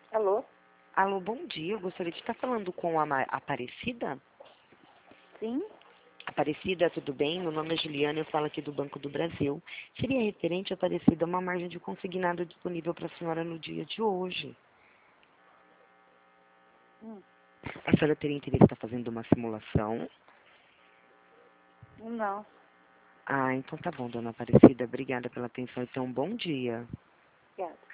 Alô? Alô, bom dia. Eu gostaria de estar falando com a Aparecida. Sim? Aparecida, tudo bem? Meu nome é Juliana, eu falo aqui do Banco do Brasil. Seria referente, Aparecida, a uma margem de consignado disponível para a senhora no dia de hoje. Hum. A senhora teria interesse em estar fazendo uma simulação? Não. Ah, então tá bom, dona Aparecida. Obrigada pela atenção. Então, bom dia. Obrigada.